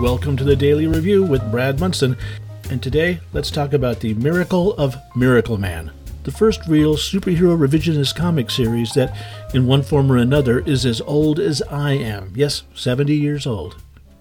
Welcome to the Daily Review with Brad Munson, and today let's talk about the miracle of Miracle Man, the first real superhero revisionist comic series that, in one form or another, is as old as I am. Yes, 70 years old.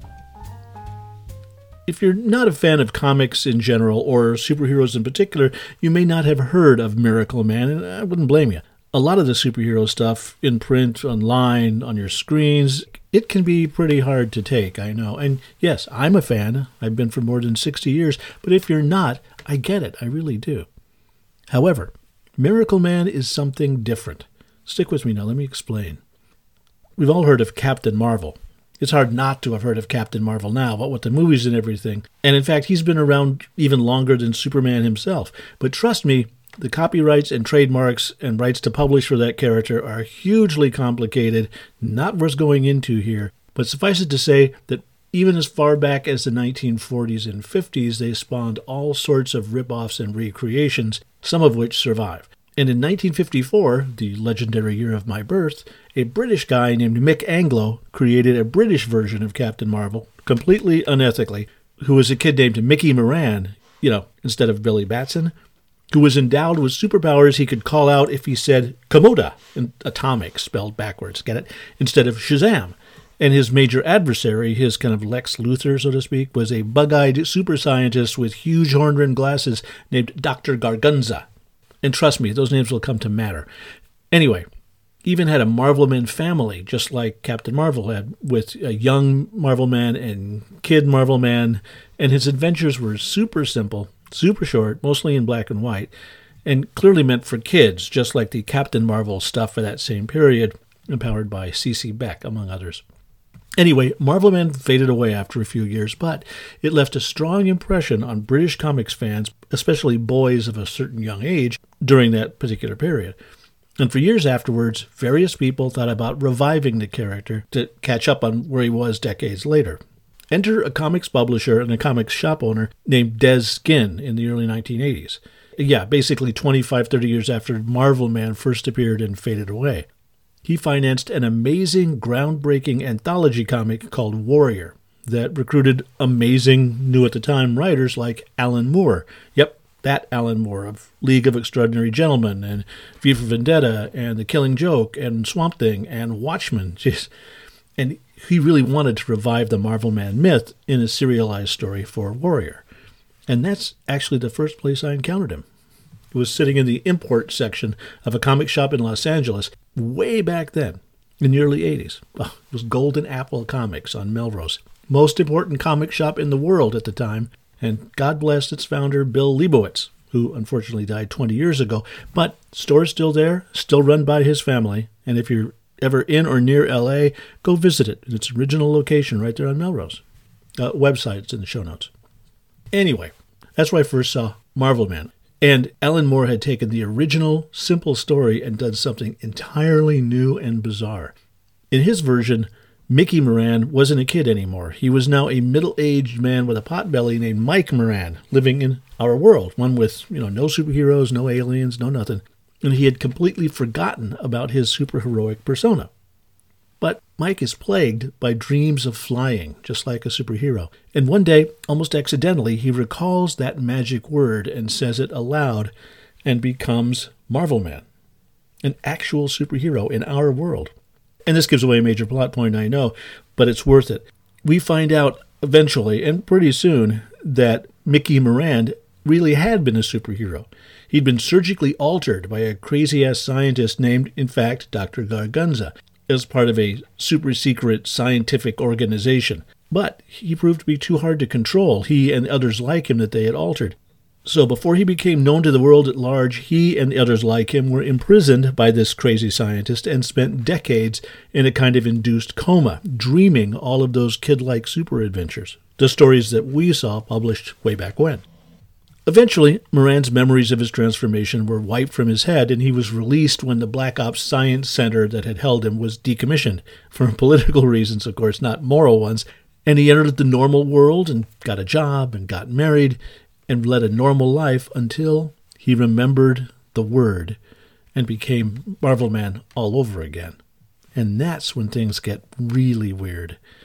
If you're not a fan of comics in general, or superheroes in particular, you may not have heard of Miracle Man, and I wouldn't blame you. A lot of the superhero stuff in print, online, on your screens, it can be pretty hard to take, I know. And yes, I'm a fan. I've been for more than 60 years. But if you're not, I get it. I really do. However, Miracle Man is something different. Stick with me now. Let me explain. We've all heard of Captain Marvel. It's hard not to have heard of Captain Marvel now, what with the movies and everything. And in fact, he's been around even longer than Superman himself. But trust me, the copyrights and trademarks and rights to publish for that character are hugely complicated, not worth going into here. But suffice it to say that even as far back as the 1940s and 50s, they spawned all sorts of rip-offs and recreations, some of which survive. And in 1954, the legendary year of my birth, a British guy named Mick Anglo created a British version of Captain Marvel, completely unethically, who was a kid named Mickey Moran, instead of Billy Batson, who was endowed with superpowers he could call out if he said Komoda, atomic spelled backwards, get it, instead of Shazam. And his major adversary, his kind of Lex Luthor, so to speak, was a bug-eyed super scientist with huge horn-rimmed glasses named Dr. Gargunza. And trust me, those names will come to matter. Anyway, even had a Marvelman family, just like Captain Marvel had, with a young Marvelman and kid Marvelman, and his adventures were super simple, super short, mostly in black and white, and clearly meant for kids, just like the Captain Marvel stuff for that same period, empowered by C.C. Beck, among others. Anyway, Marvelman faded away after a few years, but it left a strong impression on British comics fans, especially boys of a certain young age, during that particular period. And for years afterwards, various people thought about reviving the character to catch up on where he was decades later. Enter a comics publisher and a comics shop owner named Des Skinn in the early 1980s. Yeah, basically 25, 30 years after Marvelman first appeared and faded away. He financed an amazing, groundbreaking anthology comic called Warrior that recruited amazing, new-at-the-time writers like Alan Moore. Yep, that Alan Moore of League of Extraordinary Gentlemen and V for Vendetta and The Killing Joke and Swamp Thing and Watchmen. Jeez. And he really wanted to revive the Marvelman myth in a serialized story for Warrior. And that's actually the first place I encountered him. It was sitting in the import section of a comic shop in Los Angeles way back then, in the early 80s. Oh, it was Golden Apple Comics on Melrose. Most important comic shop in the world at the time, and God bless its founder, Bill Leibowitz, who unfortunately died 20 years ago. But store's still there, still run by his family, and if you're ever in or near L.A., go visit it in its original location right there on Melrose. Website's in the show notes. Anyway, that's where I first saw Marvelman. And Alan Moore had taken the original, simple story and done something entirely new and bizarre. In his version, Mickey Moran wasn't a kid anymore. He was now a middle-aged man with a potbelly named Mike Moran, living in our world, one with, no superheroes, no aliens, no nothing. And he had completely forgotten about his superheroic persona. But Mike is plagued by dreams of flying, just like a superhero. And one day, almost accidentally, he recalls that magic word and says it aloud and becomes Marvelman, an actual superhero in our world. And this gives away a major plot point, I know, but it's worth it. We find out eventually, and pretty soon, that Mickey Moran really had been a superhero. He'd been surgically altered by a crazy-ass scientist named, in fact, Dr. Gargunza, as part of a super-secret scientific organization. But he proved to be too hard to control, he and others like him that they had altered. So before he became known to the world at large, he and others like him were imprisoned by this crazy scientist and spent decades in a kind of induced coma, dreaming all of those kid-like super adventures, the stories that we saw published way back when. Eventually, Moran's memories of his transformation were wiped from his head, and he was released when the Black Ops Science Center that had held him was decommissioned, for political reasons, of course, not moral ones, and he entered the normal world and got a job and got married and led a normal life until he remembered the word and became Marvelman all over again. And that's when things get really weird.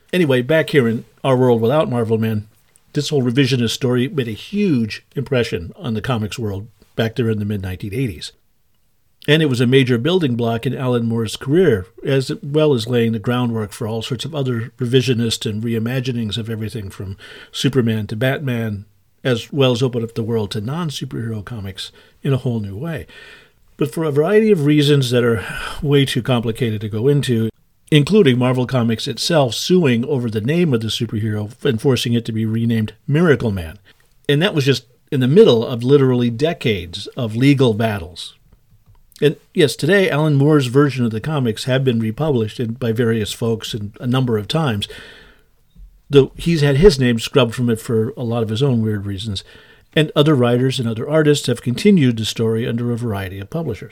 Anyway, back here in our world without Marvel Man, this whole revisionist story made a huge impression on the comics world back there in the mid-1980s. And it was a major building block in Alan Moore's career, as well as laying the groundwork for all sorts of other revisionist and reimaginings of everything from Superman to Batman, as well as open up the world to non-superhero comics in a whole new way. But for a variety of reasons that are way too complicated to go into, including Marvel Comics itself suing over the name of the superhero and forcing it to be renamed Miracle Man. And that was just in the middle of literally decades of legal battles. And yes, today Alan Moore's version of the comics have been republished by various folks a number of times, though he's had his name scrubbed from it for a lot of his own weird reasons, and other writers and other artists have continued the story under a variety of publishers.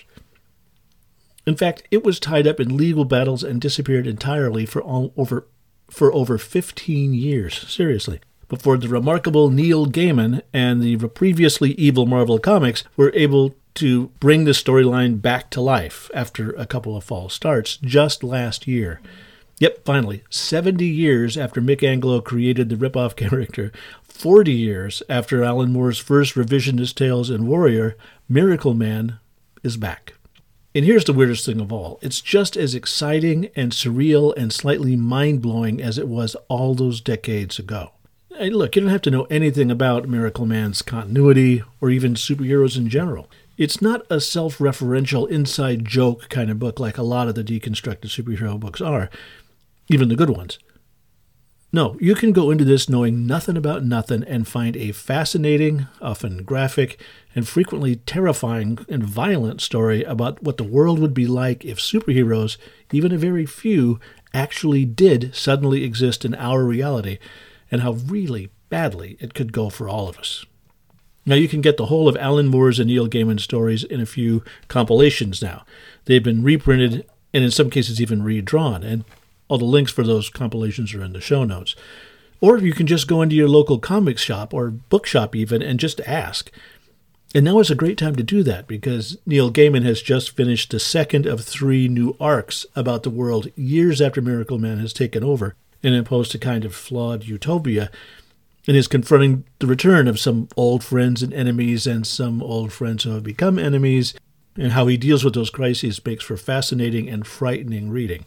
In fact, it was tied up in legal battles and disappeared entirely for over 15 years, seriously, before the remarkable Neil Gaiman and the previously evil Marvel Comics were able to bring the storyline back to life after a couple of false starts just last year. Yep, finally, 70 years after Mick Anglo created the ripoff character, 40 years after Alan Moore's first revisionist tales in Warrior, Miracle Man is back. And here's the weirdest thing of all. It's just as exciting and surreal and slightly mind-blowing as it was all those decades ago. And look, you don't have to know anything about Miracle Man's continuity or even superheroes in general. It's not a self-referential inside joke kind of book like a lot of the deconstructed superhero books are, even the good ones. No, you can go into this knowing nothing about nothing and find a fascinating, often graphic, and frequently terrifying and violent story about what the world would be like if superheroes, even a very few, actually did suddenly exist in our reality, and how really badly it could go for all of us. Now, you can get the whole of Alan Moore's and Neil Gaiman's stories in a few compilations now. They've been reprinted and in some cases even redrawn, and all the links for those compilations are in the show notes. Or you can just go into your local comics shop or bookshop even and just ask. And now is a great time to do that because Neil Gaiman has just finished the second of 3 new arcs about the world years after Miracle Man has taken over and imposed a kind of flawed utopia, and is confronting the return of some old friends and enemies and some old friends who have become enemies, and how he deals with those crises makes for fascinating and frightening reading.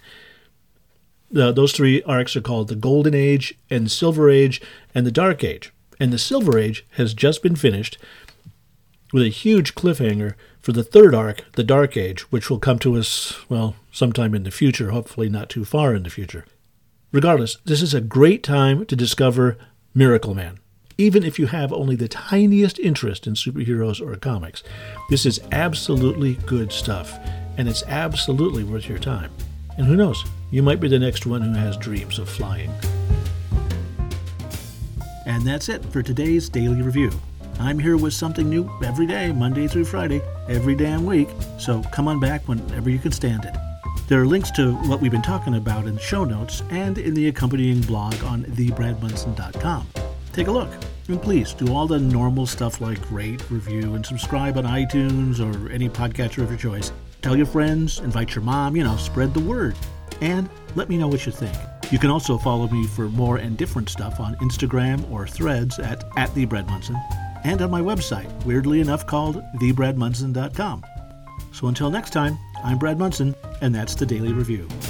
Those 3 arcs are called the Golden Age and Silver Age and the Dark Age. And the Silver Age has just been finished with a huge cliffhanger for the 3rd arc, the Dark Age, which will come to us, well, sometime in the future, hopefully not too far in the future. Regardless, this is a great time to discover Miracle Man. Even if you have only the tiniest interest in superheroes or comics, this is absolutely good stuff, and it's absolutely worth your time. And who knows, you might be the next one who has dreams of flying. And that's it for today's Daily Review. I'm here with something new every day, Monday through Friday, every damn week, so come on back whenever you can stand it. There are links to what we've been talking about in the show notes and in the accompanying blog on thebradmunson.com. Take a look, and please do all the normal stuff like rate, review, and subscribe on iTunes or any podcatcher of your choice. Tell your friends, invite your mom, spread the word. And let me know what you think. You can also follow me for more and different stuff on Instagram or Threads at @thebradmunson, and on my website, weirdly enough called thebradmunson.com. So until next time, I'm Brad Munson, and that's the Daily Review.